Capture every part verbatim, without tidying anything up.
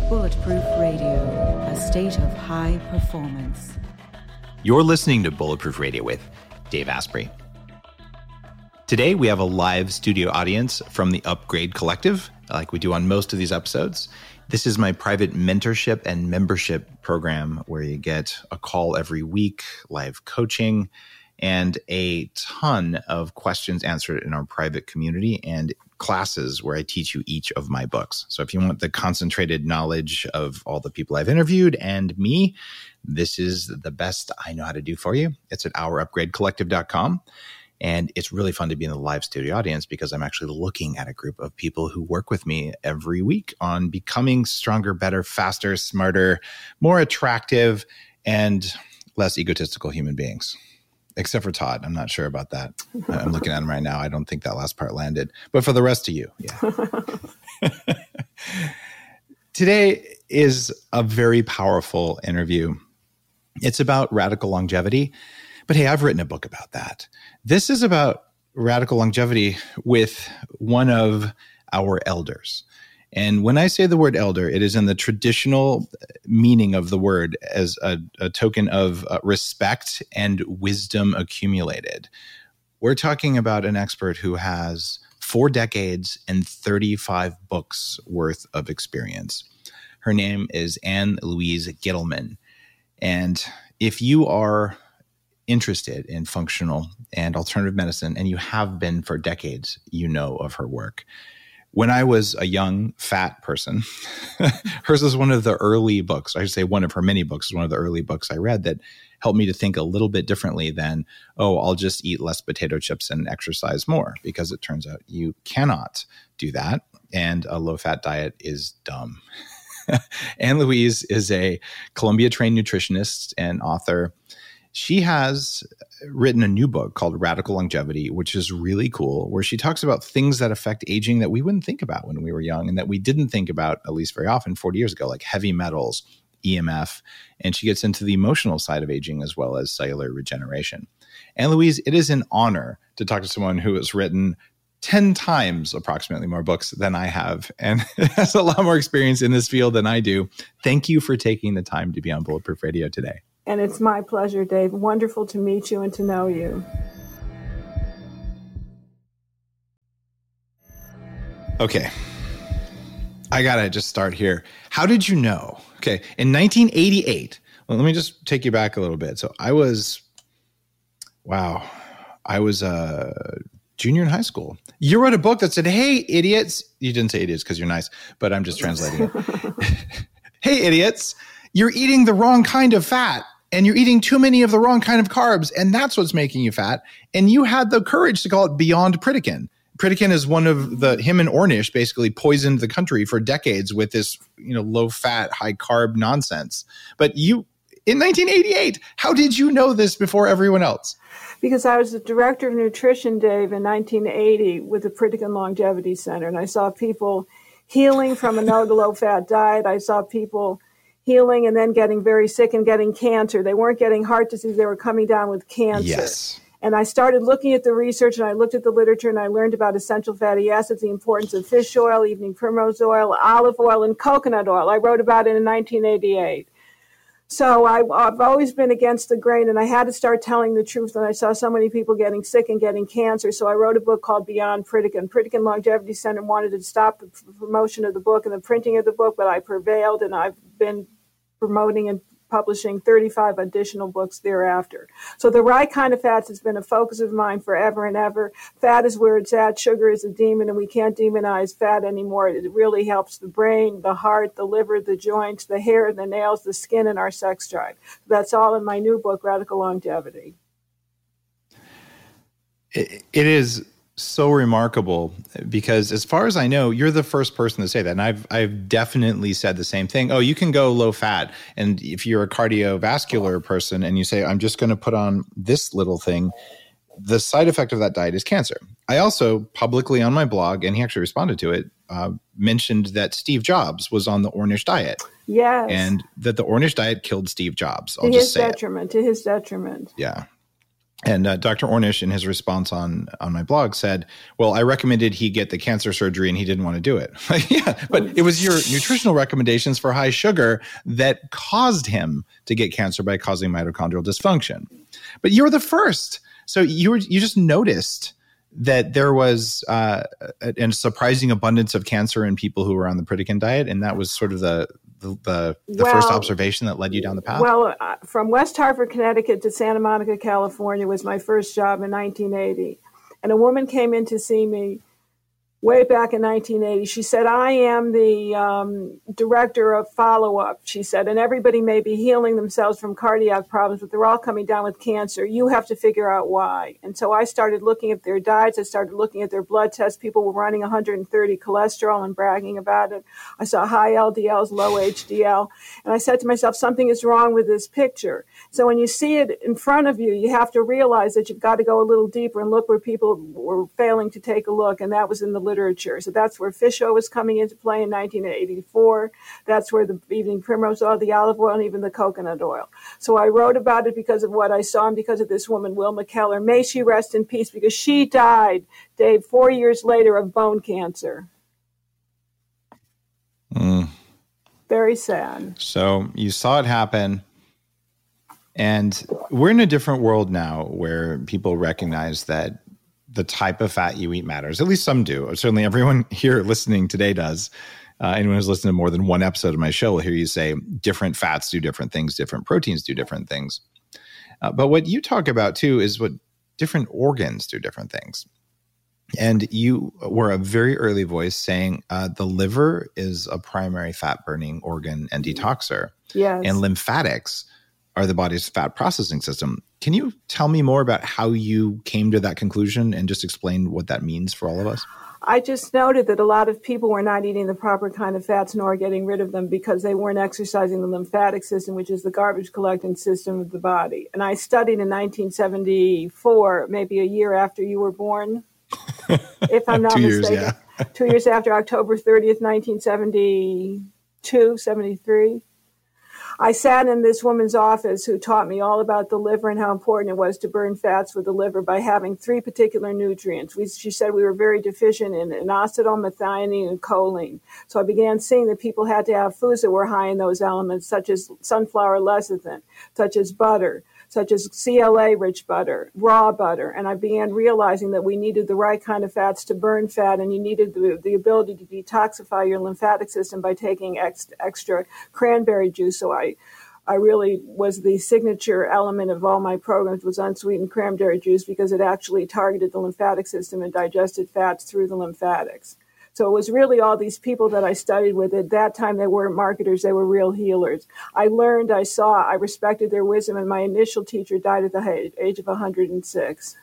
Bulletproof Radio, a state of high performance. You're listening to Bulletproof Radio with Dave Asprey. Today, we have a live studio audience from the Upgrade Collective, like we do on most of these episodes. This is my private mentorship and membership program where you get a call every week, live coaching, and a ton of questions answered in our private community and classes where I teach you each of my books. So if you want the concentrated knowledge of all the people I've interviewed and me, this is the best I know how to do for you. It's at our upgrade collective dot com. And it's really fun to be in the live studio audience because I'm actually looking at a group of people who work with me every week on becoming stronger, better, faster, smarter, more attractive, and less egotistical human beings. Except for Todd. I'm not sure about that. I'm looking at him right now. I don't think that last part landed. But for the rest of you, yeah. Today is a very powerful interview. It's about radical longevity. But hey, I've written a book about that. This is about radical longevity with one of our elders. And when I say the word elder, it is in the traditional meaning of the word as a, a token of uh, respect and wisdom accumulated. We're talking about an expert who has four decades and thirty-five books worth of experience. Her name is Anne Louise Gittleman. And if you are interested in functional and alternative medicine, and you have been for decades, you know of her work. When I was a young, fat person, hers was one of the early books. I should say one of her many books is one of the early books I read that helped me to think a little bit differently than, oh, I'll just eat less potato chips and exercise more, because it turns out you cannot do that. And a low-fat diet is dumb. Anne Louise is a Columbia-trained nutritionist and author. She has written a new book called Radical Longevity, which is really cool, where she talks about things that affect aging that we wouldn't think about when we were young and that we didn't think about, at least very often, forty years ago, like heavy metals, E M F. And she gets into the emotional side of aging as well as cellular regeneration. Anne Louise, it is an honor to talk to someone who has written ten times approximately more books than I have and has a lot more experience in this field than I do. Thank you for taking the time to be on Bulletproof Radio today. And it's my pleasure, Dave. Wonderful to meet you and to know you. Okay. I got to just start here. How did you know? Okay. In nineteen eighty-eight, well, let me just take you back a little bit. So I was, wow, I was a junior in high school. You wrote a book that said, hey, idiots. You didn't say idiots because you're nice, but I'm just translating it. Hey, idiots, you're eating the wrong kind of fat. And you're eating too many of the wrong kind of carbs, and that's what's making you fat. And you had the courage to call it Beyond Pritikin. Pritikin is one of the, him and Ornish basically poisoned the country for decades with this, you know, low-fat, high-carb nonsense. But you, in nineteen eighty-eight, how did you know this before everyone else? Because I was the director of nutrition, Dave, in nineteen eighty with the Pritikin Longevity Center, and I saw people healing from a no-low-fat diet. I saw people healing and then getting very sick and getting cancer. They weren't getting heart disease. They were coming down with cancer. Yes. And I started looking at the research and I looked at the literature and I learned about essential fatty acids, the importance of fish oil, evening primrose oil, olive oil, and coconut oil. I wrote about it in nineteen eighty-eight. So I, I've always been against the grain, and I had to start telling the truth. And I saw so many people getting sick and getting cancer. So I wrote a book called Beyond Pritikin. Pritikin Longevity Center wanted to stop the promotion of the book and the printing of the book, but I prevailed, and I've been promoting and publishing thirty-five additional books thereafter. So the right kind of fats has been a focus of mine forever and ever. Fat is where it's at. Sugar is a demon, and we can't demonize fat anymore. It really helps the brain, the heart, the liver, the joints, the hair, the nails, the skin, and our sex drive. That's all in my new book, Radical Longevity. It, it is so remarkable because, as far as I know, you're the first person to say that. And I've I've definitely said the same thing. Oh, you can go low fat. And if you're a cardiovascular person and you say, I'm just going to put on this little thing, the side effect of that diet is cancer. I also publicly on my blog, and he actually responded to it, uh, mentioned that Steve Jobs was on the Ornish diet. Yes. And that the Ornish diet killed Steve Jobs. I'll to just his say detriment, it. to his detriment. Yeah. And uh, Doctor Ornish, in his response on on my blog, said, well, I recommended he get the cancer surgery and he didn't want to do it. Yeah, but it was your nutritional recommendations for high sugar that caused him to get cancer by causing mitochondrial dysfunction. But you were the first. So you were you just noticed that there was uh, a, a surprising abundance of cancer in people who were on the Pritikin diet, and that was sort of the the, the, the well, first observation that led you down the path? Well, uh, from West Hartford, Connecticut to Santa Monica, California was my first job in nineteen eighty. And a woman came in to see me way back in nineteen eighty. She said, I am the um, director of follow-up, she said, and everybody may be healing themselves from cardiac problems, but they're all coming down with cancer. You have to figure out why. And so I started looking at their diets. I started looking at their blood tests. People were running one hundred thirty cholesterol and bragging about it. I saw high L D Ls, low H D L. And I said to myself, something is wrong with this picture. So when you see it in front of you, you have to realize that you've got to go a little deeper and look where people were failing to take a look. And that was in the literature. So that's where fish oil was coming into play in nineteen eighty-four. That's where the evening primrose oil, the olive oil, and even the coconut oil. So I wrote about it because of what I saw and because of this woman, Wilma Keller. May she rest in peace, because she died, Dave, four years later of bone cancer. Mm. Very sad. So you saw it happen. And we're in a different world now where people recognize that the type of fat you eat matters. At least some do. Certainly everyone here listening today does. Uh, anyone who's listened to more than one episode of my show will hear you say different fats do different things, different proteins do different things. Uh, but what you talk about too is what different organs do different things. And you were a very early voice saying uh, the liver is a primary fat burning organ and detoxer. Yes. And lymphatics are the body's fat processing system. Can you tell me more about how you came to that conclusion and just explain what that means for all of us? I just noted that a lot of people were not eating the proper kind of fats nor getting rid of them because they weren't exercising the lymphatic system, which is the garbage collecting system of the body. And I studied in nineteen seventy-four, maybe a year after you were born, if I'm not Two mistaken. Years, yeah. Two years after October thirtieth, nineteen seventy-two, seventy-three. I sat in this woman's office who taught me all about the liver and how important it was to burn fats with the liver by having three particular nutrients. We, she said we were very deficient in inositol, methionine, and choline. So I began seeing that people had to have foods that were high in those elements, such as sunflower lecithin, such as butter, such as C L A-rich butter, raw butter. And I began realizing that we needed the right kind of fats to burn fat, and you needed the, the ability to detoxify your lymphatic system by taking ex, extra cranberry juice. So I I really was the signature element of all my programs was unsweetened cranberry juice because it actually targeted the lymphatic system and digested fats through the lymphatics. So it was really all these people that I studied with. At that time, they weren't marketers. They were real healers. I learned, I saw, I respected their wisdom, and my initial teacher died at the age of one hundred six.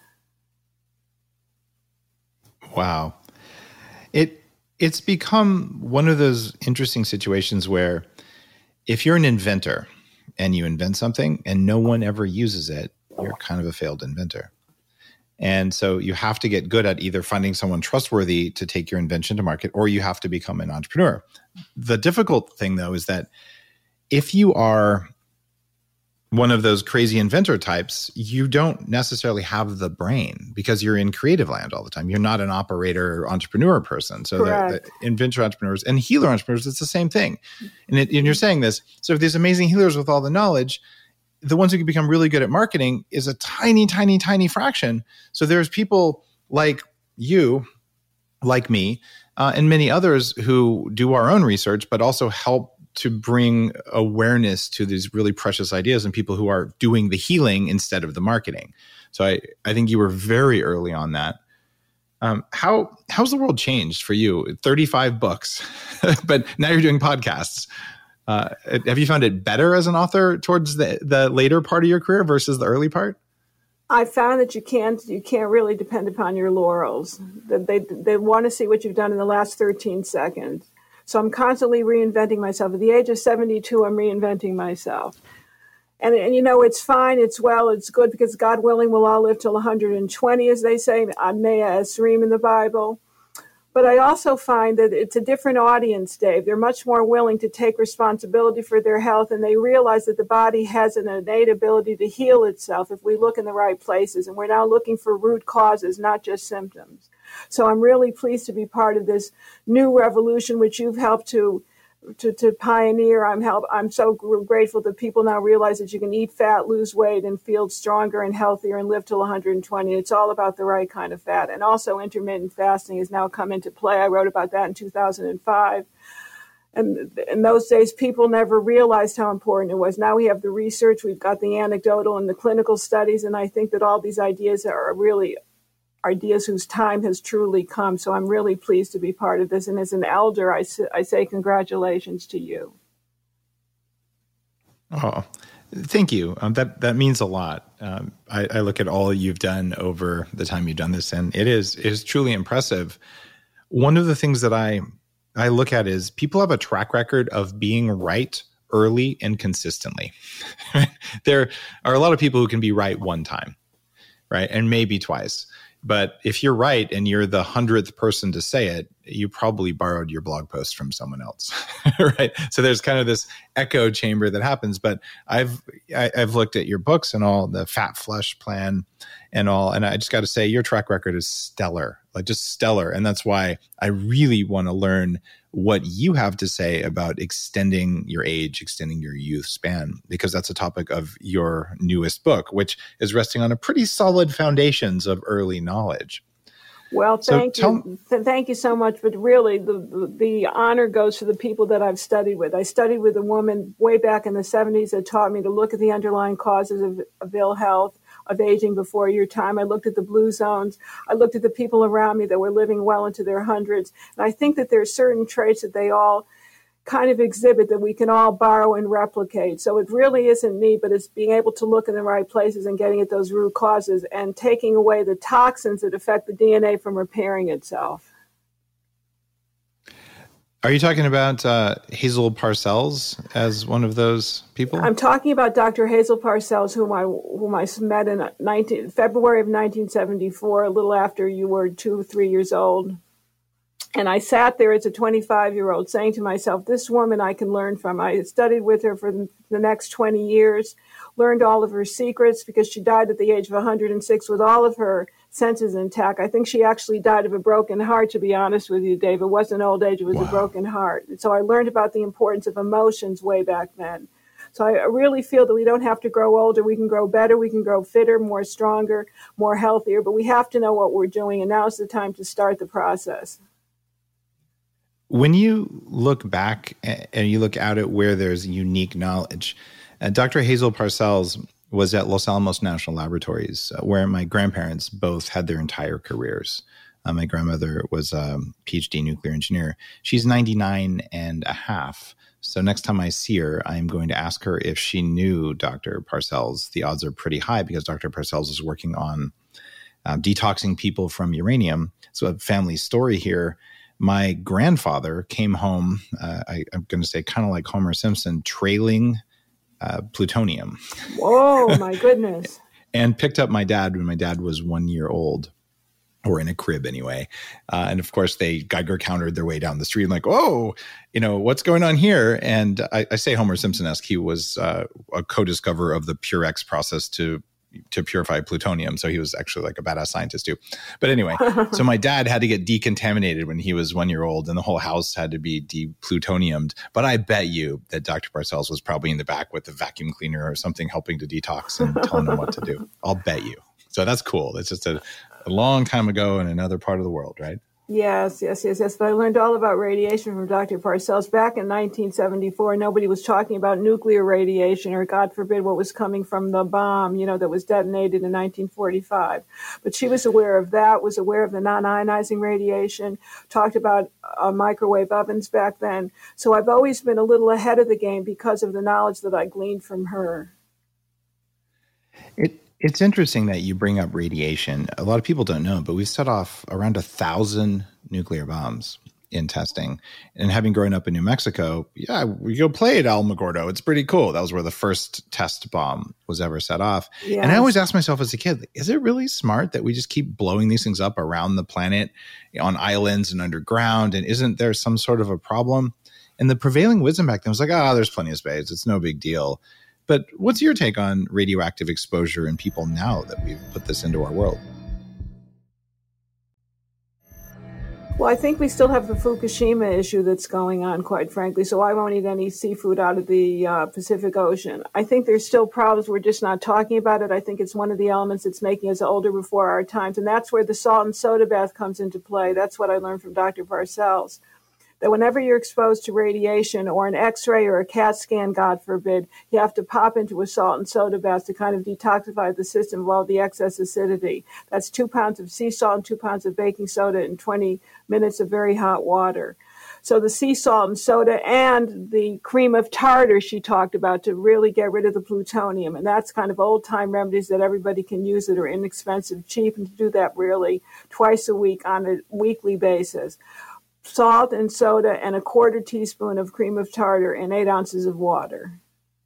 Wow. It It's become one of those interesting situations where if you're an inventor and you invent something and no one ever uses it, you're kind of a failed inventor. And so you have to get good at either finding someone trustworthy to take your invention to market, or you have to become an entrepreneur. The difficult thing, though, is that if you are one of those crazy inventor types, you don't necessarily have the brain because you're in creative land all the time. You're not an operator or entrepreneur person. So the, the inventor entrepreneurs and healer entrepreneurs, it's the same thing. And, it, and you're saying this. So if these amazing healers with all the knowledge, the ones who can become really good at marketing is a tiny, tiny, tiny fraction. So there's people like you, like me, uh, and many others who do our own research, but also help to bring awareness to these really precious ideas and people who are doing the healing instead of the marketing. So I, I think you were very early on that. Um, how how's the world changed for you? thirty-five books, but now you're doing podcasts. Uh, have you found it better as an author towards the, the later part of your career versus the early part? I found that you can't you can't really depend upon your laurels. That they they want to see what you've done in the last thirteen seconds. So I'm constantly reinventing myself. At the age of seventy-two, I'm reinventing myself. And, and you know, it's fine, it's well, it's good, because God willing, we'll all live till one hundred twenty, as they say, Mea Esrim in the Bible. But I also find that it's a different audience, Dave. They're much more willing to take responsibility for their health, and they realize that the body has an innate ability to heal itself if we look in the right places. And we're now looking for root causes, not just symptoms. So I'm really pleased to be part of this new revolution, which you've helped to To, to pioneer. I'm help. I'm so grateful that people now realize that you can eat fat, lose weight, and feel stronger and healthier and live till one hundred twenty. It's all about the right kind of fat. And also intermittent fasting has now come into play. I wrote about that in two thousand five. And in those days, people never realized how important it was. Now we have the research, we've got the anecdotal and the clinical studies, and I think that all these ideas are really ideas whose time has truly come. So I'm really pleased to be part of this. And as an elder, I, I say congratulations to you. Oh, thank you. Um, that that means a lot. Um, I, I look at all you've done over the time you've done this, and it is it is truly impressive. One of the things that I I look at is people have a track record of being right early and consistently. There are a lot of people who can be right one time, right, and maybe twice. But if you're right and you're the hundredth person to say it, you probably borrowed your blog post from someone else, right? So there's kind of this echo chamber that happens. But I've I, I've looked at your books and all, the Fat Flush Plan and all, and I just got to say your track record is stellar, like just stellar. And that's why I really want to learn what you have to say about extending your age, extending your youth span, because that's a topic of your newest book, which is resting on a pretty solid foundations of early knowledge. Well, thank so you. Th- thank you so much. But really, the, the the honor goes to the people that I've studied with. I studied with a woman way back in the seventies that taught me to look at the underlying causes of, of ill health, of aging before your time. I looked at the blue zones. I looked at the people around me that were living well into their hundreds. And I think that there are certain traits that they all kind of exhibit that we can all borrow and replicate. So it really isn't me, but it's being able to look in the right places and getting at those root causes and taking away the toxins that affect the D N A from repairing itself. Are you talking about uh, Hazel Parcells as one of those people? I'm talking about Doctor Hazel Parcells, whom I whom I met in nineteen, February of nineteen seventy-four, a little after you were two, three years old. And I sat there as a twenty-five-year-old saying to myself, this woman I can learn from. I studied with her for the next twenty years, learned all of her secrets because she died at the age of one hundred six with all of her senses intact. I think she actually died of a broken heart, to be honest with you, Dave. It wasn't old age, it was wow. a broken heart. And so I learned about the importance of emotions way back then. So I really feel that we don't have to grow older. We can grow better. We can grow fitter, more stronger, more healthier. But we have to know what we're doing. And now's the time to start the process. When you look back and you look out at where there's unique knowledge, uh, Doctor Hazel Parcells was at Los Alamos National Laboratories, uh, where my grandparents both had their entire careers. Uh, my grandmother was a PhD nuclear engineer. She's ninety-nine and a half. So next time I see her, I'm going to ask her if she knew Doctor Parcells. The odds are pretty high because Doctor Parcells is working on uh, detoxing people from uranium. So a family story here. My grandfather came home, uh, I, I'm going to say kind of like Homer Simpson, trailing uh, plutonium. Whoa, my goodness. And picked up my dad when my dad was one year old, or in a crib anyway. Uh, and of course, they Geiger countered their way down the street and like, oh, you know, what's going on here? And I, I say Homer Simpson-esque. He was uh, a co-discoverer of the Purex process to to purify plutonium. So he was actually like a badass scientist too. But anyway, so my dad had to get decontaminated when he was one year old and the whole house had to be de-plutoniumed. But I bet you that Doctor Parcells was probably in the back with a vacuum cleaner or something helping to detox and telling him what to do. I'll bet you. So that's cool. It's just a, a long time ago in another part of the world, right? Yes, yes, yes, yes. But I learned all about radiation from Doctor Parcells. Back in nineteen seventy-four, nobody was talking about nuclear radiation or, God forbid, what was coming from the bomb, you know, that was detonated in nineteen forty-five. But she was aware of that, was aware of the non-ionizing radiation, talked about uh, microwave ovens back then. So I've always been a little ahead of the game because of the knowledge that I gleaned from her. It It's interesting that you bring up radiation. A lot of people don't know, but we've set off around a thousand nuclear bombs in testing. And having grown up in New Mexico, yeah, we go play at Alamogordo. It's pretty cool. That was where the first test bomb was ever set off. Yes. And I always asked myself as a kid, is it really smart that we just keep blowing these things up around the planet on islands and underground? And isn't there some sort of a problem? And the prevailing wisdom back then was like, oh, there's plenty of space. It's no big deal. But what's your take on radioactive exposure in people now that we've put this into our world? Well, I think we still have the Fukushima issue that's going on, quite frankly, so I won't eat any seafood out of the uh, Pacific Ocean. I think there's still problems. We're just not talking about it. I think it's one of the elements that's making us older before our times, and that's where the salt and soda bath comes into play. That's what I learned from Doctor Parcells. That whenever you're exposed to radiation or an X-ray or a CAT scan, God forbid, you have to pop into a salt and soda bath to kind of detoxify the system of all the excess acidity. That's two pounds of sea salt and two pounds of baking soda in twenty minutes of very hot water. So the sea salt and soda and the cream of tartar she talked about to really get rid of the plutonium. And that's kind of old-time remedies that everybody can use that are inexpensive, cheap, and to do that really twice a week on a weekly basis. Salt and soda and a quarter teaspoon of cream of tartar and eight ounces of water.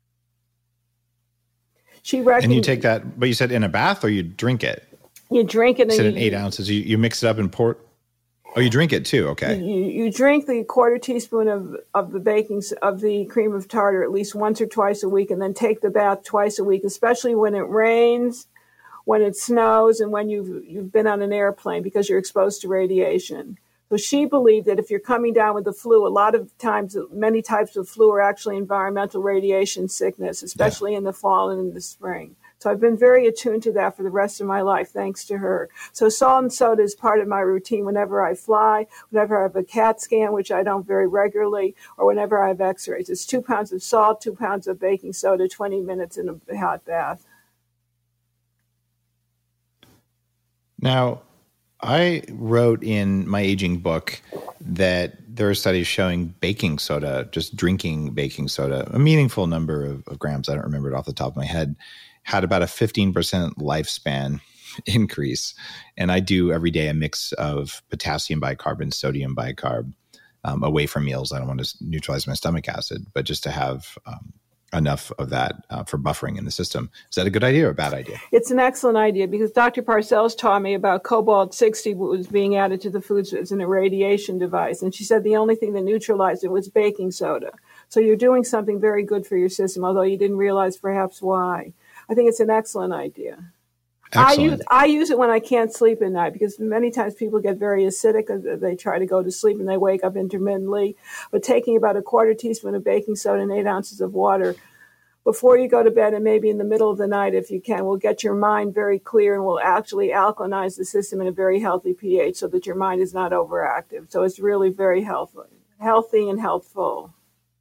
She reckon- And you take that, but you said in a bath or you drink it? You drink it. You said and in you, eight ounces. You, you mix it up and pour. Oh, you drink it too. Okay. You, you drink the quarter teaspoon of, of the baking of the cream of tartar at least once or twice a week, and then take the bath twice a week, especially when it rains, when it snows, and when you've you've been on an airplane because you're exposed to radiation. So she believed that if you're coming down with the flu, a lot of times, many types of flu are actually environmental radiation sickness, especially yeah. in the fall and in the spring. So I've been very attuned to that for the rest of my life, thanks to her. So salt and soda is part of my routine whenever I fly, whenever I have a CAT scan, which I don't very regularly, or whenever I have x-rays. It's two pounds of salt, two pounds of baking soda, twenty minutes in a hot bath. Now, I wrote in my aging book that there are studies showing baking soda, just drinking baking soda, a meaningful number of, of grams, I don't remember it off the top of my head, had about a fifteen percent lifespan increase. And I do every day a mix of potassium bicarb and sodium bicarb um, away from meals. I don't want to neutralize my stomach acid, but just to have um, enough of that uh, for buffering in the system. Is that a good idea or a bad idea? It's an excellent idea because Doctor Parcells taught me about cobalt sixty was being added to the foods as an irradiation device. And she said the only thing that neutralized it was baking soda. So you're doing something very good for your system, although you didn't realize perhaps why. I think it's an excellent idea. Excellent. I use I use it when I can't sleep at night because many times people get very acidic. They try to go to sleep and they wake up intermittently. But taking about a quarter teaspoon of baking soda and eight ounces of water before you go to bed and maybe in the middle of the night, if you can, will get your mind very clear and will actually alkalinize the system in a very healthy pH so that your mind is not overactive. So it's really very healthy, healthy and healthful.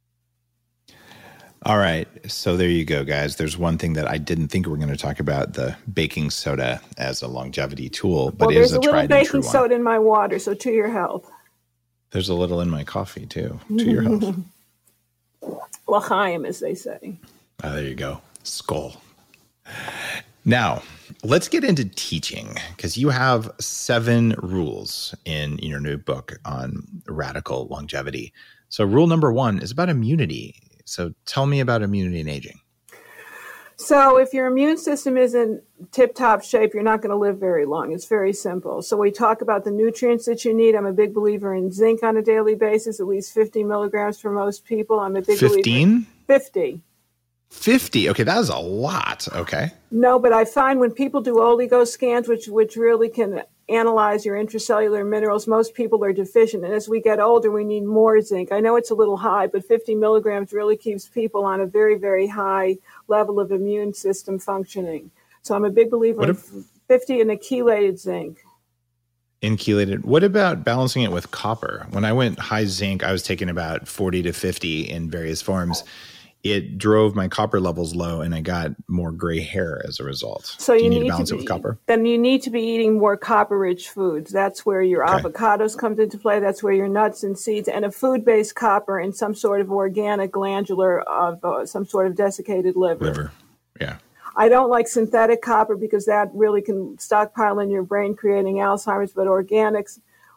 All right. So there you go, guys. There's one thing that I didn't think we were going to talk about, the baking soda as a longevity tool, but well, it is a tried and true one. There's a little baking soda in my water, so to your health. There's a little in my coffee, too, to your health. L'chaim, as they say. Oh, there you go. Skull. Now, let's get into teaching, because you have seven rules in your new book on radical longevity. So rule number one is about immunity. So tell me about immunity and aging. So if your immune system isn't tip-top shape, you're not going to live very long. It's very simple. So we talk about the nutrients that you need. I'm a big believer in zinc on a daily basis, at least fifty milligrams for most people. I'm a big fifteen? believer. fifty. fifty. Okay, that is a lot. Okay. No, but I find when people do oligo scans, which which really can analyze your intracellular minerals, most people are deficient. And as we get older, we need more zinc. I know it's a little high, but fifty milligrams really keeps people on a very, very high level of immune system functioning. So I'm a big believer in fifty in a chelated zinc. In chelated. What about balancing it with copper? When I went high zinc, I was taking about forty to fifty in various forms. It drove my copper levels low, and I got more gray hair as a result. So you, you need, need to balance to be, it with copper? Then you need to be eating more copper-rich foods. That's where your okay. avocados comes into play. That's where your nuts and seeds, and a food-based copper and some sort of organic glandular of uh, some sort of desiccated liver. Liver, yeah. I don't like synthetic copper because that really can stockpile in your brain, creating Alzheimer's, but organics,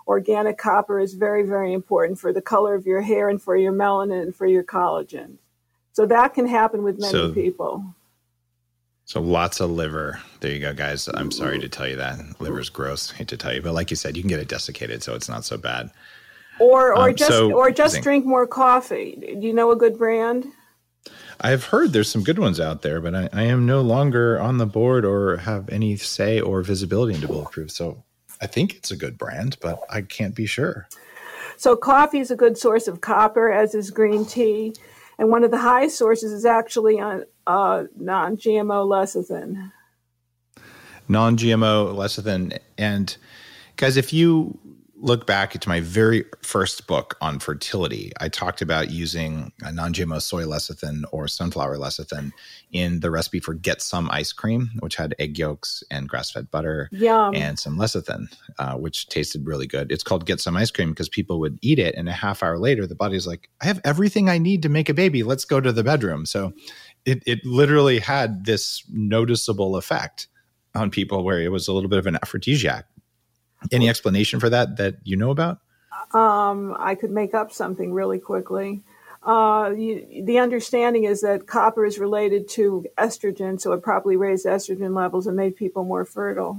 organic copper is very, very important for the color of your hair and for your melanin and for your collagen. So that can happen with many so, people. So lots of liver. There you go, guys. I'm sorry to tell you that. Liver's gross. Hate to tell you. But like you said, you can get it desiccated, so it's not so bad. Or or um, just so, or just drink more coffee. Do you know a good brand? I've heard there's some good ones out there, but I, I am no longer on the board or have any say or visibility into Bulletproof. So I think it's a good brand, but I can't be sure. So coffee is a good source of copper, as is green tea. And one of the highest sources is actually on uh, non-G M O lecithin. Non-G M O lecithin. And guys, if you look back to my very first book on fertility, I talked about using a non-G M O soy lecithin or sunflower lecithin in the recipe for Get Some ice cream, which had egg yolks and grass-fed butter Yum. and some lecithin, uh, which tasted really good. It's called Get Some ice cream because people would eat it, and a half hour later, the body's like, I have everything I need to make a baby. Let's go to the bedroom. So it, it literally had this noticeable effect on people where it was a little bit of an aphrodisiac. Any explanation for that that you know about? Um, I could make up something really quickly. Uh, you, the understanding is that copper is related to estrogen, so it probably raised estrogen levels and made people more fertile.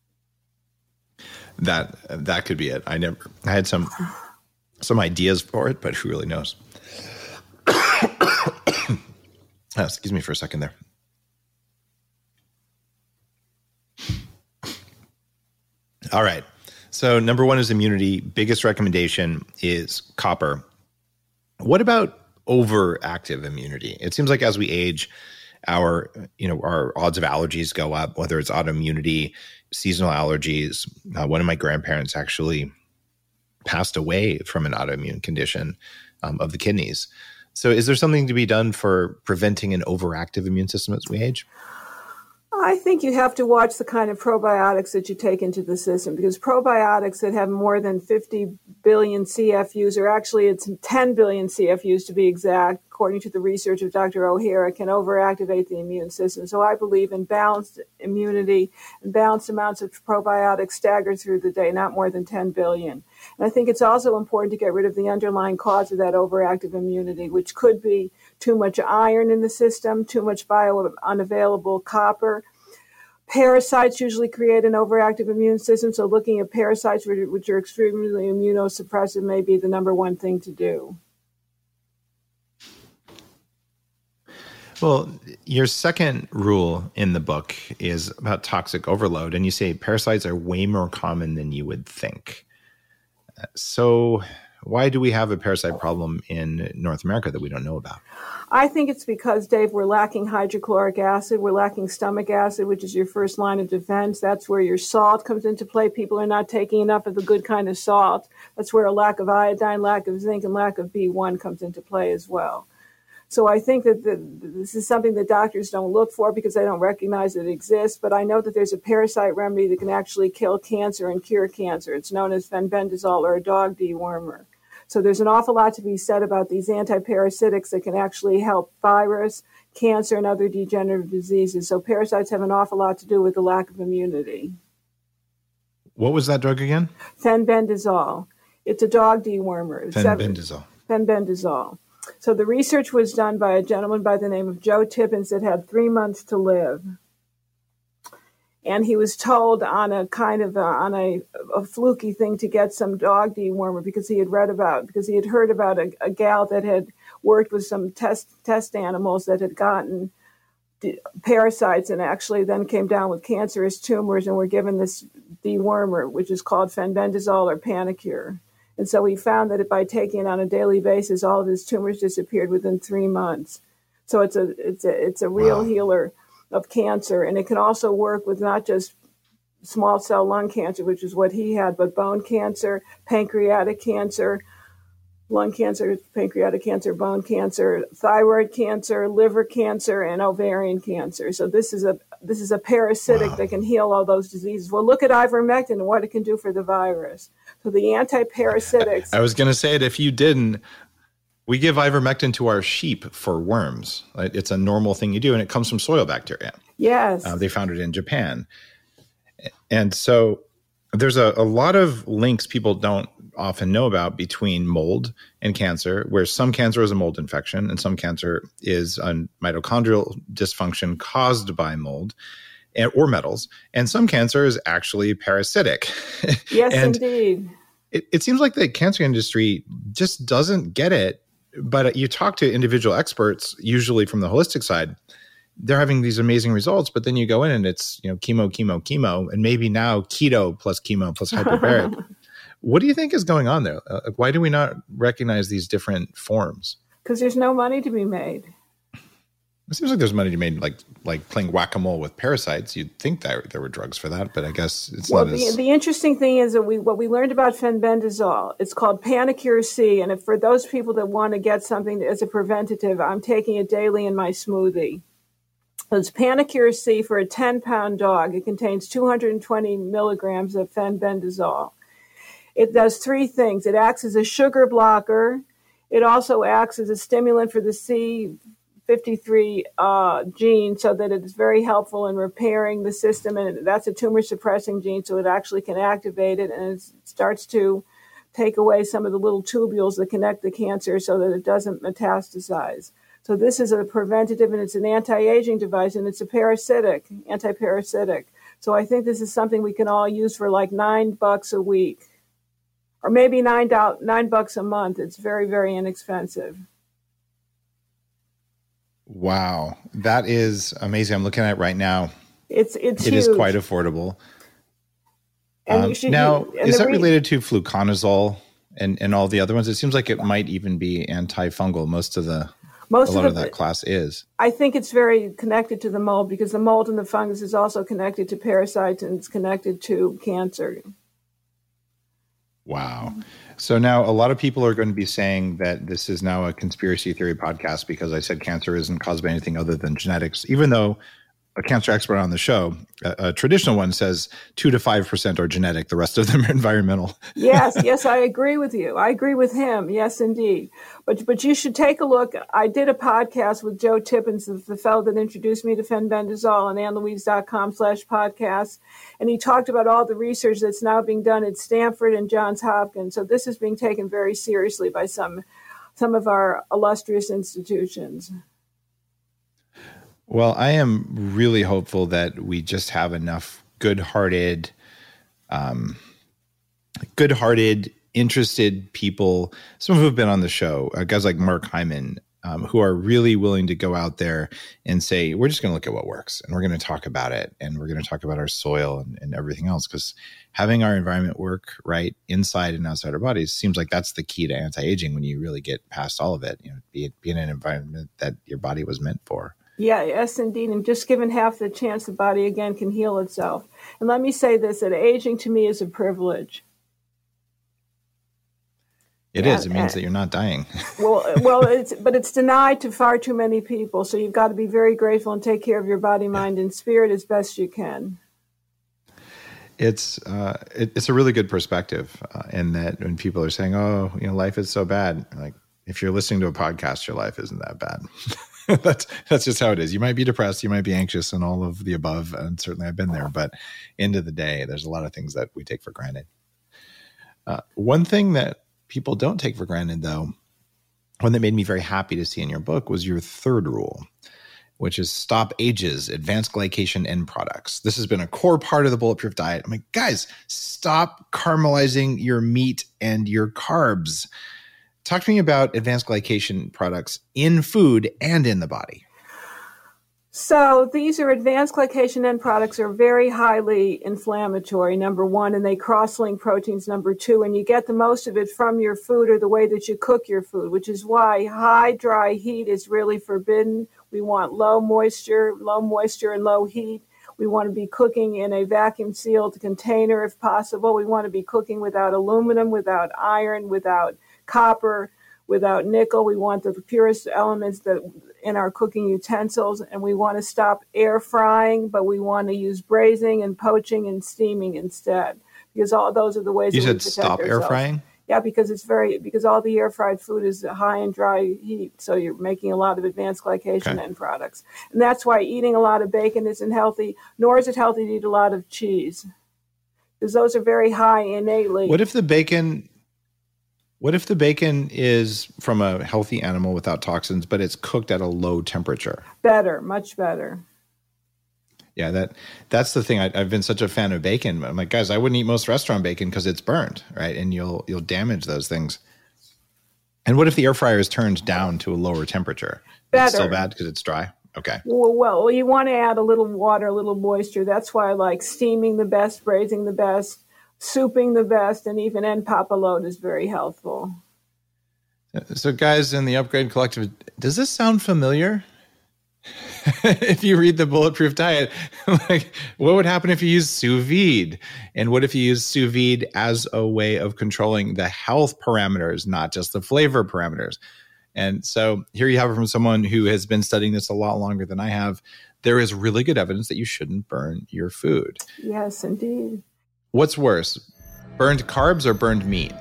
That that could be it. I never. I had some some ideas for it, but who really knows? oh, excuse me for a second there. All right. So number one is immunity. Biggest recommendation is copper. What about overactive immunity? It seems like as we age, our, you know, our odds of allergies go up, whether it's autoimmunity, seasonal allergies. Uh, one of my grandparents actually passed away from an autoimmune condition um, of the kidneys. So is there something to be done for preventing an overactive immune system as we age? I think you have to watch the kind of probiotics that you take into the system, because probiotics that have more than fifty billion C F Us, or actually it's ten billion C F Us to be exact, according to the research of Doctor O'Hara, can overactivate the immune system. So I believe in balanced immunity and balanced amounts of probiotics staggered through the day, not more than ten billion. And I think it's also important to get rid of the underlying cause of that overactive immunity, which could be too much iron in the system, too much bio-unavailable copper. Parasites usually create an overactive immune system, so looking at parasites which are extremely immunosuppressive may be the number one thing to do. Well, your second rule in the book is about toxic overload, and you say parasites are way more common than you would think. So why do we have a parasite problem in North America that we don't know about? I think it's because, Dave, we're lacking hydrochloric acid. We're lacking stomach acid, which is your first line of defense. That's where your salt comes into play. People are not taking enough of the good kind of salt. That's where a lack of iodine, lack of zinc, and lack of B one comes into play as well. So I think that the, this is something that doctors don't look for because they don't recognize that it exists. But I know that there's a parasite remedy that can actually kill cancer and cure cancer. It's known as fenbendazole, or a dog dewormer. So there's an awful lot to be said about these antiparasitics that can actually help virus, cancer, and other degenerative diseases. So parasites have an awful lot to do with the lack of immunity. What was that drug again? Fenbendazole. It's a dog dewormer. Fenbendazole. Fenbendazole. So the research was done by a gentleman by the name of Joe Tippins that had three months to live. And he was told on a kind of a, on a, a fluky thing to get some dog dewormer because he had read about, because he had heard about a, a gal that had worked with some test test animals that had gotten de- parasites and actually then came down with cancerous tumors and were given this dewormer, which is called fenbendazole or Panacur. And so he found that by taking it on a daily basis, all of his tumors disappeared within three months. So it's a it's a it's a real wow. healer of cancer, and it can also work with not just small cell lung cancer, which is what he had, but bone cancer, pancreatic cancer, lung cancer, pancreatic cancer, bone cancer, thyroid cancer, liver cancer, and ovarian cancer. So this is a this is a parasitic wow. that can heal all those diseases. Well, look at ivermectin and what it can do for the virus. So the antiparasitics. I was going to say it if you didn't. We give ivermectin to our sheep for worms. It's a normal thing you do, and it comes from soil bacteria. Yes. Uh, they found it in Japan. And so there's a, a lot of links people don't often know about between mold and cancer, where some cancer is a mold infection and some cancer is a mitochondrial dysfunction caused by mold and, or metals. And some cancer is actually parasitic. Yes, and indeed. It, it seems like the cancer industry just doesn't get it. But you talk to individual experts, usually from the holistic side, they're having these amazing results, but then you go in and it's, you know, chemo, chemo, chemo, and maybe now keto plus chemo plus hyperbaric. What do you think is going on there? Uh, why do we not recognize these different forms? Because there's no money to be made. It seems like there's money to be made, like like playing whack-a-mole with parasites. You'd think that there were drugs for that, but I guess it's well, not the, as... the interesting thing is that we what we learned about fenbendazole, it's called Panacure C, and if for those people that want to get something as a preventative, I'm taking it daily in my smoothie. It's Panacure C for a ten-pound dog. It contains two hundred twenty milligrams of fenbendazole. It does three things. It acts as a sugar blocker. It also acts as a stimulant for the C fifty-three uh, gene, so that it's very helpful in repairing the system. And that's a tumor-suppressing gene, so it actually can activate it, and it starts to take away some of the little tubules that connect the cancer so that it doesn't metastasize. So this is a preventative, and it's an anti-aging device, and it's a parasitic, anti-parasitic. So I think this is something we can all use for like nine bucks a week, or maybe nine do- nine bucks a month. It's very, very inexpensive. Wow, that is amazing. I'm looking at it right now. It's it's It huge. is quite affordable. And Um, you should, now, you, and is the that re- related to fluconazole and, and all the other ones? It seems like it might even be antifungal. Most of the Most a lot of, of the, that class is. I think it's very connected to the mold, because the mold and the fungus is also connected to parasites, and it's connected to cancer. Wow. So now a lot of people are going to be saying that this is now a conspiracy theory podcast because I said cancer isn't caused by anything other than genetics, even though a cancer expert on the show, a, a traditional one, says two to five percent are genetic. The rest of them are environmental. Yes, yes, I agree with you. I agree with him. Yes, indeed. But but you should take a look. I did a podcast with Joe Tippins, the, the fellow that introduced me to fenbendazole, on annlouise.com slash podcast. And he talked about all the research that's now being done at Stanford and Johns Hopkins. So this is being taken very seriously by some some of our illustrious institutions. Well, I am really hopeful that we just have enough good-hearted, um, good-hearted, interested people, some who have been on the show, uh, guys like Mark Hyman, um, who are really willing to go out there and say, we're just going to look at what works, and we're going to talk about it, and we're going to talk about our soil and, and everything else, because having our environment work right inside and outside our bodies seems like that's the key to anti-aging when you really get past all of it, you know, be it be in an environment that your body was meant for. Yeah, yes, indeed. And just given half the chance, the body again can heal itself. And let me say this, that aging to me is a privilege. It yeah, is. It means that you're not dying. well, well, it's, but it's denied to far too many people. So you've got to be very grateful and take care of your body, mind, and spirit as best you can. It's uh, it, it's a really good perspective uh, in that when people are saying, oh, you know, life is so bad. Like, if you're listening to a podcast, your life isn't that bad. that's that's just how it is. You might be depressed, you might be anxious, and all of the above, and certainly I've been there. But end of the day, there's a lot of things that we take for granted. Uh, one thing that people don't take for granted, though, one that made me very happy to see in your book was your third rule, which is stop ages, advanced glycation end products. This has been a core part of the Bulletproof diet. I'm like, guys, stop caramelizing your meat and your carbs. Talk to me about advanced glycation products in food and in the body. So these are advanced glycation end products are very highly inflammatory, number one, and they cross-link proteins, number two, and you get the most of it from your food or the way that you cook your food, which is why high dry heat is really forbidden. We want low moisture, low moisture and low heat. We want to be cooking in a vacuum-sealed container if possible. We want to be cooking without aluminum, without iron, without copper, without nickel. We want the purest elements that in our cooking utensils, and we want to stop air frying, but we want to use braising and poaching and steaming instead, because all those are the ways you that said we protect stop ourselves. Air frying? Yeah, because it's very because all the air fried food is high in dry heat, so you're making a lot of advanced glycation okay. end products, and that's why eating a lot of bacon isn't healthy, nor is it healthy to eat a lot of cheese. because those are very high innately. What if the bacon, what if the bacon is from a healthy animal without toxins, but it's cooked at a low temperature? Better, much better. Yeah, that that's the thing. I, I've been such a fan of bacon. I'm like, guys, I wouldn't eat most restaurant bacon because it's burned, right? And you'll you'll damage those things. And what if the air fryer is turned down to a lower temperature? Better. It's still bad because it's dry? Okay. Well, well, you want to add a little water, a little moisture. That's why I like steaming the best, braising the best, souping the best, and even en papillote is very helpful. So guys in the Upgrade Collective, does this sound familiar? If you read the Bulletproof Diet, like what would happen if you use sous vide? And what if you use sous vide as a way of controlling the health parameters, not just the flavor parameters? And so here you have it from someone who has been studying this a lot longer than I have. There is really good evidence that you shouldn't burn your food. Yes, indeed. What's worse, burned carbs or burned meat?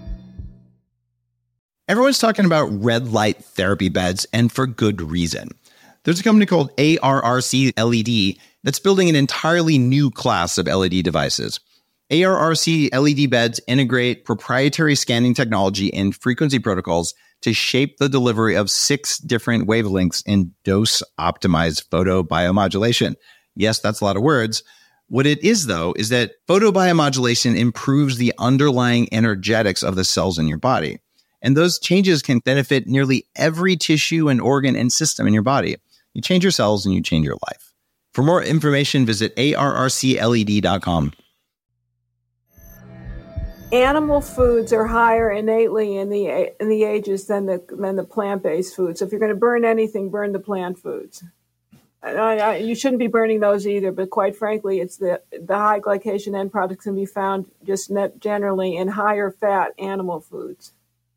Everyone's talking about red light therapy beds, and for good reason. There's a company called A R R C L E D that's building an entirely new class of L E D devices. A R R C L E D beds integrate proprietary scanning technology and frequency protocols to shape the delivery of six different wavelengths in dose-optimized photobiomodulation. Yes, that's a lot of words. What it is, though, is that photobiomodulation improves the underlying energetics of the cells in your body. And those changes can benefit nearly every tissue and organ and system in your body. You change your cells and you change your life. For more information, visit A R R C L E D dot com. Animal foods are higher innately in the in the ages than the than the plant-based foods. So if you're going to burn anything, burn the plant foods. I, I, you shouldn't be burning those either, but quite frankly, it's the the high glycation end products can be found just net generally in higher fat animal foods.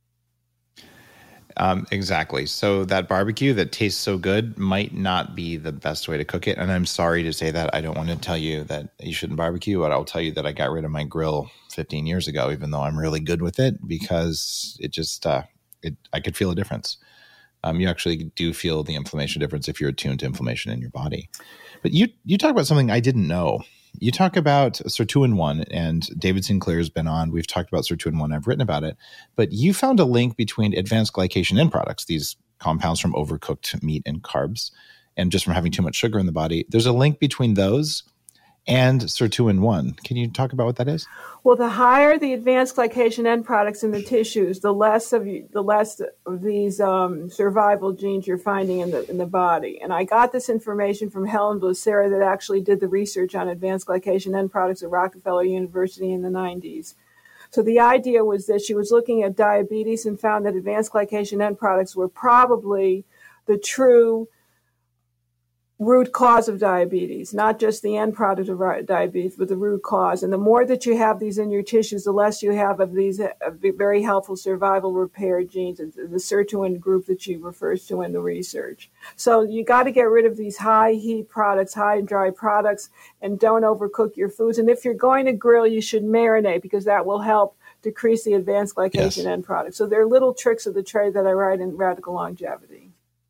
Um, exactly. So that barbecue that tastes so good might not be the best way to cook it. And I'm sorry to say that. I don't want to tell you that you shouldn't barbecue, but I'll tell you that I got rid of my grill fifteen years ago, even though I'm really good with it, because it just, uh, it, I could feel a difference. Um, you actually do feel the inflammation difference if you're attuned to inflammation in your body. But you, you talk about something I didn't know. You talk about sirtuin one, and David Sinclair has been on. We've talked about sirtuin one. I've written about it. But you found a link between advanced glycation end products, these compounds from overcooked meat and carbs, and just from having too much sugar in the body. There's a link between those and sirtuin one. Can you talk about what that is? Well, the higher the advanced glycation end products in the tissues, the less of you, the less of these um, survival genes you're finding in the in the body. And I got this information from Helen Blacera, that actually did the research on advanced glycation end products at Rockefeller University in the nineties. So the idea was that she was looking at diabetes and found that advanced glycation end products were probably the true root cause of diabetes, not just the end product of diabetes, but the root cause. And the more that you have these in your tissues, the less you have of these uh, very helpful survival repair genes, the sirtuin group that she refers to in the research. So you got to get rid of these high heat products, high and dry products, and don't overcook your foods. And if you're going to grill, you should marinate, because that will help decrease the advanced glycation yes. end products. So there are little tricks of the trade that I write in Radical Longevity.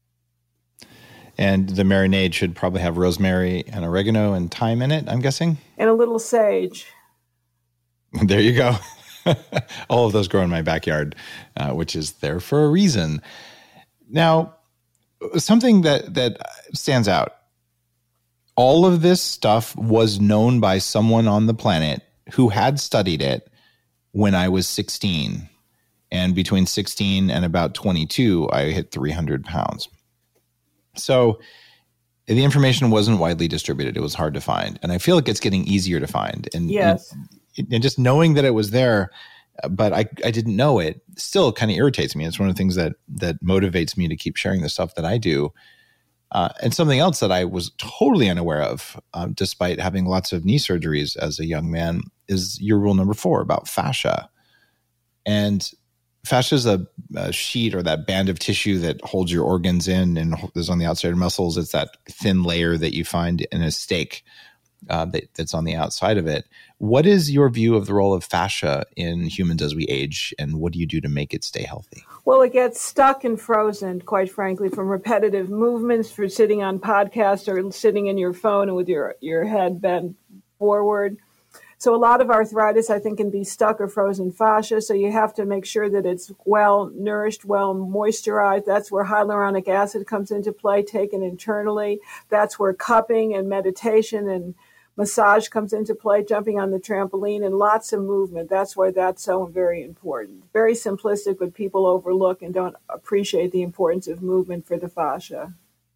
And the marinade should probably have rosemary and oregano and thyme in it, I'm guessing? And a little sage. There you go. All of those grow in my backyard, uh, which is there for a reason. Now, something that, that stands out, all of this stuff was known by someone on the planet who had studied it when I was sixteen. And between sixteen and about twenty-two, I hit three hundred pounds. So the information wasn't widely distributed. It was hard to find. And I feel like it's getting easier to find. And, yes. and, and just knowing that it was there, but I, I didn't know it, still kind of irritates me. It's one of the things that that motivates me to keep sharing the stuff that I do. Uh, and something else that I was totally unaware of, uh, despite having lots of knee surgeries as a young man, is your rule number four about fascia. And fascia is a, a sheet, or that band of tissue that holds your organs in and is on the outside of muscles. It's that thin layer that you find in a steak uh, that, that's on the outside of it. What is your view of the role of fascia in humans as we age, and what do you do to make it stay healthy? Well, it gets stuck and frozen, quite frankly, from repetitive movements, for sitting on podcasts or sitting in your phone and with your, your head bent forward. So a lot of arthritis, I think, can be stuck or frozen fascia. So you have to make sure that it's well nourished, well moisturized. That's where hyaluronic acid comes into play, taken internally. That's where cupping and meditation and massage comes into play, jumping on the trampoline, and lots of movement. That's why that's so very important. Very simplistic, but people overlook and don't appreciate the importance of movement for the fascia.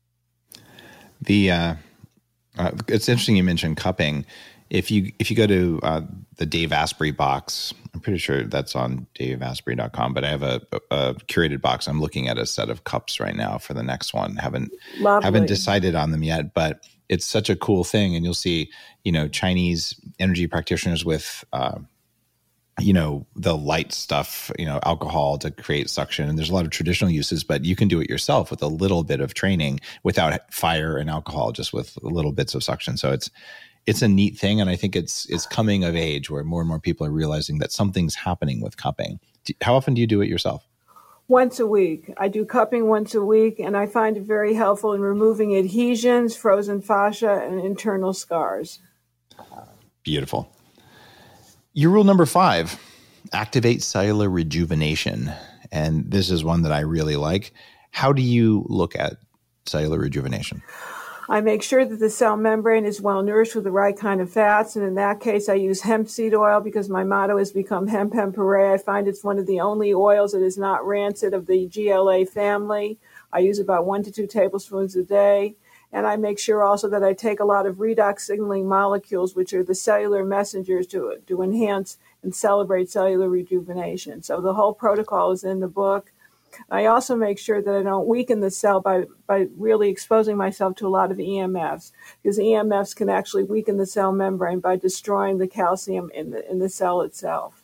The uh, uh, it's interesting you mentioned cupping. If you if you go to uh, the Dave Asprey box, I'm pretty sure that's on dave asprey dot com, but I have a, a curated box. I'm looking at a set of cups right now for the next one. Haven't Lovely. haven't decided on them yet, but it's such a cool thing. And you'll see, you know, Chinese energy practitioners with, uh, you know, the light stuff, you know, alcohol to create suction. And there's a lot of traditional uses, but you can do it yourself with a little bit of training without fire and alcohol, just with little bits of suction. So it's, it's a neat thing. And I think it's, it's coming of age where more and more people are realizing that something's happening with cupping. How often do you do it yourself? Once a week. I do cupping once a week, and I find it very helpful in removing adhesions, frozen fascia, and internal scars. Beautiful. Your rule number five, activate cellular rejuvenation. And this is one that I really like. How do you look at cellular rejuvenation? I make sure that the cell membrane is well nourished with the right kind of fats. And in that case, I use hemp seed oil because my motto has become hemp hemp hooray. I find it's one of the only oils that is not rancid of the G L A family. I use about one to two tablespoons a day. And I make sure also that I take a lot of redox signaling molecules, which are the cellular messengers to, to enhance and celebrate cellular rejuvenation. So the whole protocol is in the book. I also make sure that I don't weaken the cell by, by really exposing myself to a lot of E M Fs, because E M Fs can actually weaken the cell membrane by destroying the calcium in the in the cell itself.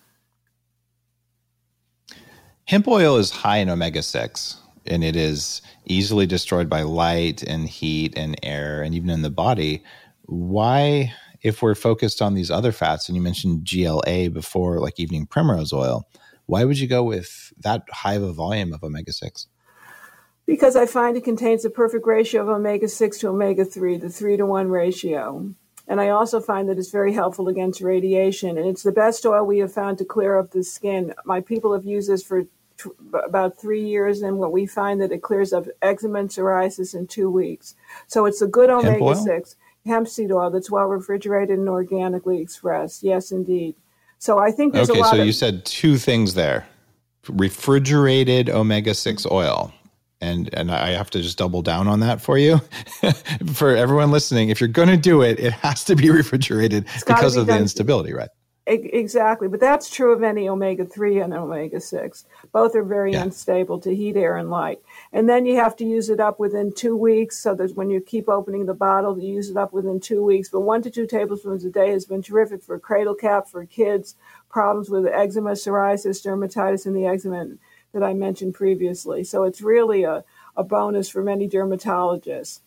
Hemp oil is high in omega six, and it is easily destroyed by light and heat and air and even in the body. Why, if we're focused on these other fats, and you mentioned G L A before, like evening primrose oil, why would you go with that high of a volume of omega six? Because I find it contains the perfect ratio of omega six to omega three, the three to one ratio. And I also find that it's very helpful against radiation. And it's the best oil we have found to clear up the skin. My people have used this for t- about three years, and what we find that it clears up eczema and psoriasis in two weeks. So it's a good omega six, hemp seed oil that's well refrigerated and organically expressed. Yes, indeed. So I think there's okay, a lot so of... you said two things there. Refrigerated omega six oil. And and I have to just double down on that for you. For everyone listening, if you're going to do it, it has to be refrigerated because be of the instability, right? Exactly. But that's true of any omega three and omega six. Both are very yeah. unstable to heat, air, and light. And then you have to use it up within two weeks. So that when you keep opening the bottle, you use it up within two weeks. But one to two tablespoons a day has been terrific for cradle cap, for kids, problems with eczema, psoriasis, dermatitis, and the eczema that I mentioned previously. So it's really a, a bonus for many dermatologists.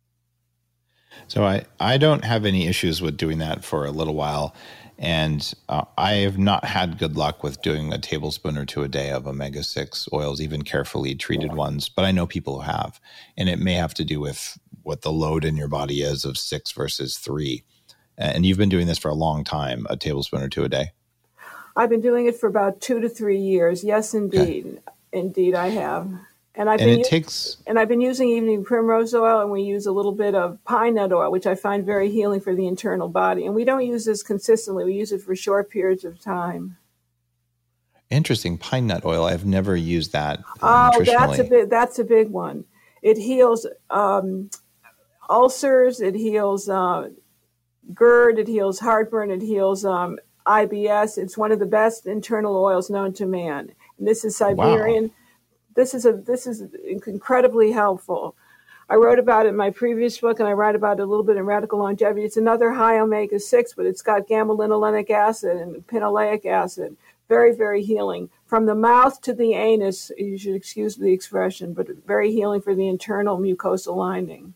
So I, I don't have any issues with doing that for a little while. And uh, I have not had good luck with doing a tablespoon or two a day of omega six oils, even carefully treated ones. But I know people who have. And it may have to do with what the load in your body is of six versus three. And you've been doing this for a long time, a tablespoon or two a day. I've been doing it for about two to three years. Yes, indeed. Okay. Indeed, I have. And I've and been it takes and I've been using evening primrose oil, and we use a little bit of pine nut oil, which I find very healing for the internal body. And we don't use this consistently. We use it for short periods of time. Interesting. Pine nut oil. I've never used that. Oh, that's a big that's a big one. It heals um, ulcers. It heals uh, GERD. It heals heartburn. It heals um, I B S. It's one of the best internal oils known to man. And this is Siberian. Wow. This is a this is incredibly helpful. I wrote about it in my previous book, and I write about it a little bit in Radical Longevity. It's another high omega six, but it's got gamma-linolenic acid and pinoleic acid. Very, very healing. From the mouth to the anus, you should excuse the expression, but very healing for the internal mucosal lining.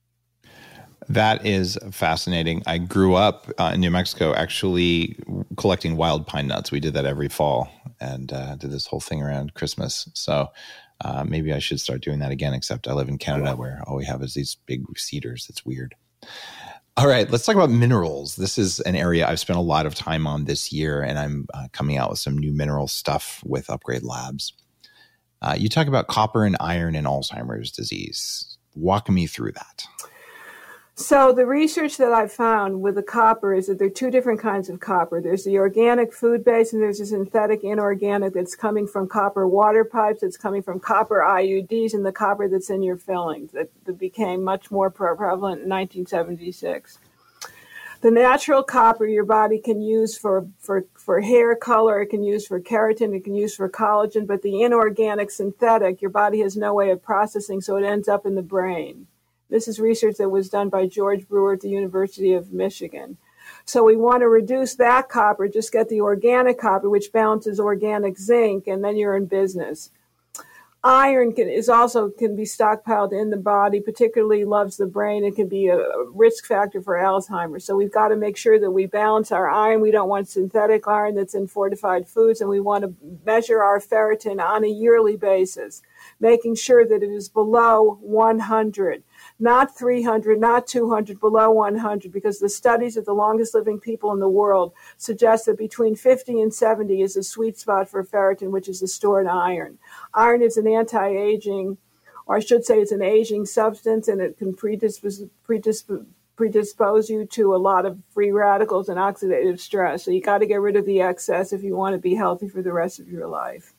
That is fascinating. I grew up uh, in New Mexico actually collecting wild pine nuts. We did that every fall and uh, did this whole thing around Christmas. So uh, maybe I should start doing that again, except I live in Canada where all we have is these big cedars. It's weird. All right, let's talk about minerals. This is an area I've spent a lot of time on this year, and I'm uh, coming out with some new mineral stuff with Upgrade Labs. Uh, you talk about copper and iron in Alzheimer's disease. Walk me through that. So the research that I found with the copper is that there are two different kinds of copper. There's the organic food base, and there's a synthetic inorganic that's coming from copper water pipes, that's coming from copper I U Ds, and the copper that's in your fillings that, that became much more prevalent in nineteen seventy-six. The natural copper your body can use for, for, for hair color, it can use for keratin, it can use for collagen, but the inorganic synthetic, your body has no way of processing, so it ends up in the brain. This is research that was done by George Brewer at the University of Michigan. So we want to reduce that copper, just get the organic copper, which balances organic zinc, and then you're in business. Iron can, is also can be stockpiled in the body, particularly loves the brain. It can be a risk factor for Alzheimer's. So we've got to make sure that we balance our iron. We don't want synthetic iron that's in fortified foods, and we want to measure our ferritin on a yearly basis, making sure that it is below one hundred. Not three hundred, not two hundred, below one hundred, because the studies of the longest living people in the world suggest that between fifty and seventy is a sweet spot for ferritin, which is the stored iron. Iron is an anti-aging, or I should say it's an aging substance, and it can predispose, predispose, predispose you to a lot of free radicals and oxidative stress. So you got to get rid of the excess if you want to be healthy for the rest of your life.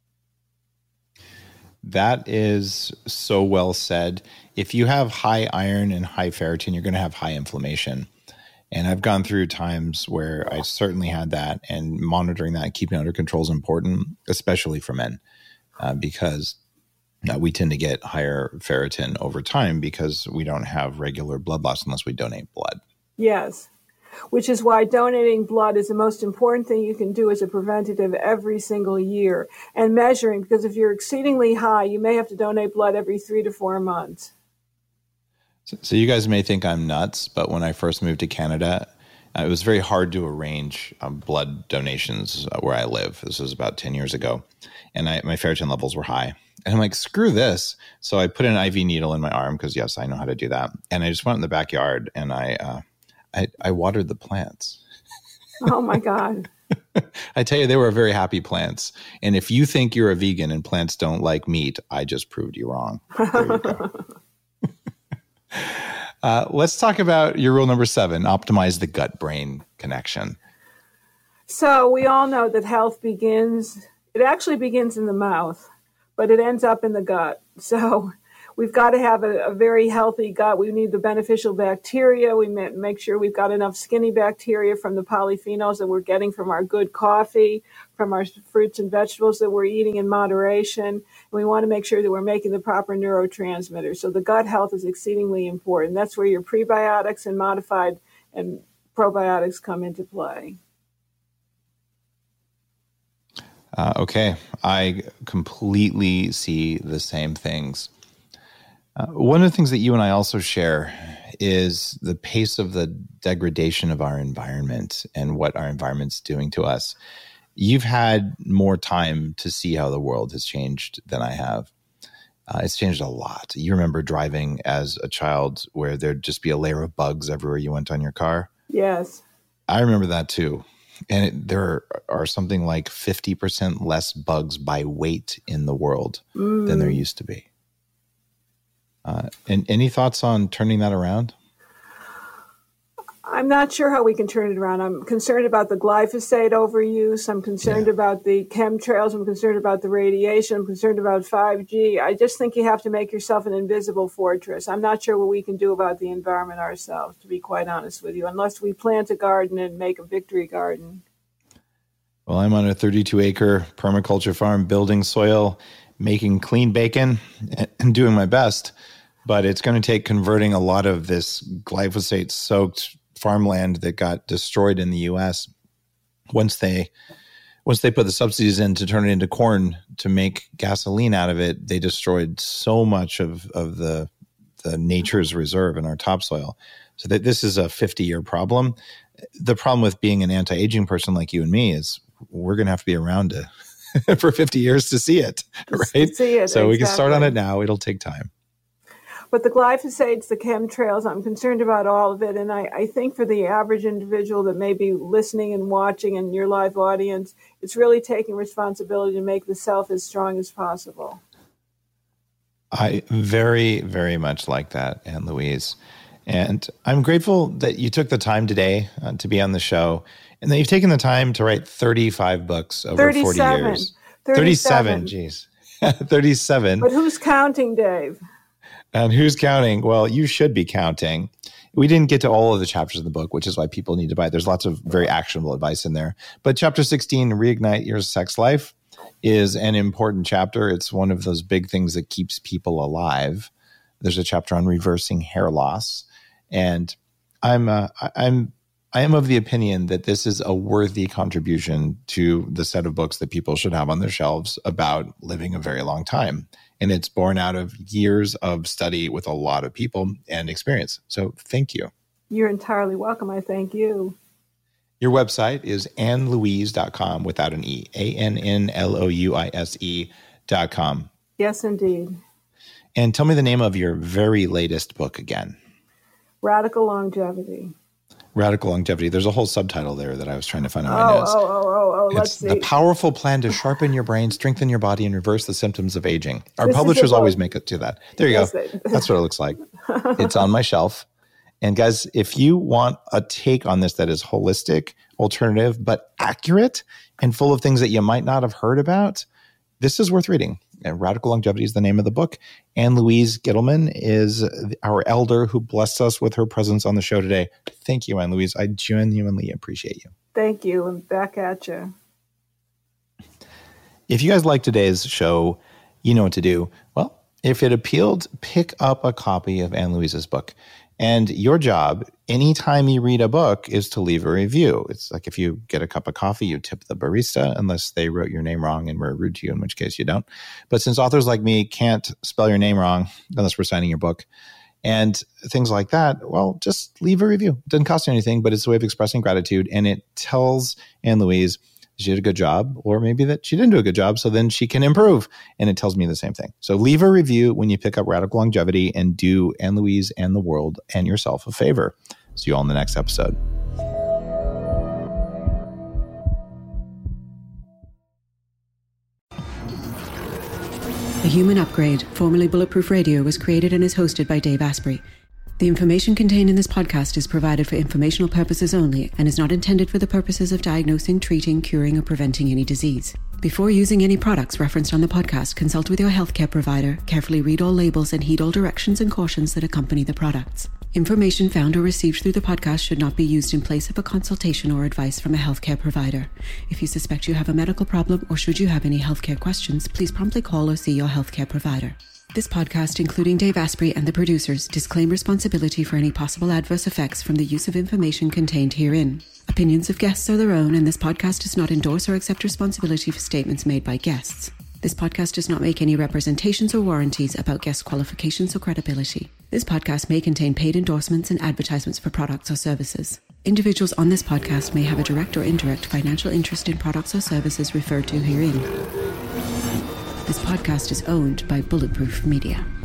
That is so well said. If you have high iron and high ferritin, you're going to have high inflammation. And I've gone through times where I certainly had that, and monitoring that and keeping it under control is important, especially for men, uh, because uh, we tend to get higher ferritin over time because we don't have regular blood loss unless we donate blood. Yes. Which is why donating blood is the most important thing you can do as a preventative every single year. And measuring, because if you're exceedingly high, you may have to donate blood every three to four months. So, so you guys may think I'm nuts, but when I first moved to Canada, uh, it was very hard to arrange um, blood donations uh, where I live. This was about ten years ago. And I, my ferritin levels were high. And I'm like, screw this. So I put an I V needle in my arm because, yes, I know how to do that. And I just went in the backyard and I... Uh, I, I watered the plants. Oh, my God. I tell you, they were very happy plants. And if you think you're a vegan and plants don't like meat, I just proved you wrong. There you go. uh, let's talk about your rule number seven, optimize the gut-brain connection. So we all know that health begins, it actually begins in the mouth, but it ends up in the gut. So we've got to have a, a very healthy gut. We need the beneficial bacteria. We make sure we've got enough skinny bacteria from the polyphenols that we're getting from our good coffee, from our fruits and vegetables that we're eating in moderation. And we want to make sure that we're making the proper neurotransmitters. So the gut health is exceedingly important. That's where your prebiotics and modified and probiotics come into play. Uh, okay, I completely see the same things. Uh, one of the things that you and I also share is the pace of the degradation of our environment and what our environment's doing to us. You've had more time to see how the world has changed than I have. Uh, it's changed a lot. You remember driving as a child where there'd just be a layer of bugs everywhere you went on your car? Yes. I remember that too. And it, there are something like fifty percent less bugs by weight in the world mm. than there used to be. Uh, and any thoughts on turning that around? I'm not sure how we can turn it around. I'm concerned about the glyphosate overuse. I'm concerned yeah. about the chemtrails. I'm concerned about the radiation. I'm concerned about five G. I just think you have to make yourself an invisible fortress. I'm not sure what we can do about the environment ourselves, to be quite honest with you, unless we plant a garden and make a victory garden. Well, I'm on a thirty-two acre permaculture farm, building soil, making clean bacon, and doing my best. But it's going to take converting a lot of this glyphosate-soaked farmland that got destroyed in the U S once they once they put the subsidies in to turn it into corn to make gasoline out of it. They destroyed so much of of the the nature's reserve in our topsoil. So that this is a fifty-year problem. The problem with being an anti-aging person like you and me is we're going to have to be around to for fifty years to see it, right? To see it, so exactly. We can start on it now. It'll take time. But the glyphosates, the chemtrails, I'm concerned about all of it. And I, I think for the average individual that may be listening and watching in your live audience, it's really taking responsibility to make the self as strong as possible. I very, very much like that, Anne Louise. And I'm grateful that you took the time today uh, to be on the show, and that you've taken the time to write thirty-five books over forty years. thirty-seven, geez. thirty-seven. But who's counting, Dave? And who's counting? Well, you should be counting. We didn't get to all of the chapters in the book, which is why people need to buy it. There's lots of very actionable advice in there. But chapter sixteen, Reignite Your Sex Life, is an important chapter. It's one of those big things that keeps people alive. There's a chapter on reversing hair loss. And I'm uh, I'm I am of the opinion that this is a worthy contribution to the set of books that people should have on their shelves about living a very long time. And it's born out of years of study with a lot of people and experience. So thank you. You're entirely welcome. I thank you. Your website is ann louise dot com without an E, A N N L O U I S E dot com. Yes, indeed. And tell me the name of your very latest book again. Radical Longevity. Radical Longevity. There's a whole subtitle there that I was trying to find in my oh, notes. Oh, oh, oh, oh, let's it's see. The powerful plan to sharpen your brain, strengthen your body, and reverse the symptoms of aging. Our This publishers always make it to that. There you Yes, go. they- That's what it looks like. It's on my shelf. And guys, if you want a take on this that is holistic, alternative, but accurate and full of things that you might not have heard about, this is worth reading. And Radical Longevity is the name of the book. Anne Louise Gittleman is our elder who blessed us with her presence on the show today. Thank you, Anne Louise. I genuinely appreciate you. Thank you. And back at you. If you guys like today's show, you know what to do. Well, if it appealed, pick up a copy of Anne Louise's book. And your job, anytime you read a book, is to leave a review. It's like if you get a cup of coffee, you tip the barista, unless they wrote your name wrong and were rude to you, in which case you don't. But since authors like me can't spell your name wrong, unless we're signing your book, and things like that, well, just leave a review. It doesn't cost you anything, but it's a way of expressing gratitude. And it tells Anne Louise she did a good job, or maybe that she didn't do a good job, so then she can improve. And it tells me the same thing. So leave a review when you pick up Radical Longevity, and do Anne Louise and the world and yourself a favor. See you all in the next episode. The Human Upgrade, formerly Bulletproof Radio, was created and is hosted by Dave Asprey. The information contained in this podcast is provided for informational purposes only and is not intended for the purposes of diagnosing, treating, curing, or preventing any disease. Before using any products referenced on the podcast, consult with your healthcare provider, carefully read all labels, and heed all directions and cautions that accompany the products. Information found or received through the podcast should not be used in place of a consultation or advice from a healthcare provider. If you suspect you have a medical problem, or should you have any healthcare questions, please promptly call or see your healthcare provider. This podcast, including Dave Asprey and the producers, disclaim responsibility for any possible adverse effects from the use of information contained herein. Opinions of guests are their own, and this podcast does not endorse or accept responsibility for statements made by guests. This podcast does not make any representations or warranties about guest qualifications or credibility. This podcast may contain paid endorsements and advertisements for products or services. Individuals on this podcast may have a direct or indirect financial interest in products or services referred to herein. This podcast is owned by Bulletproof Media.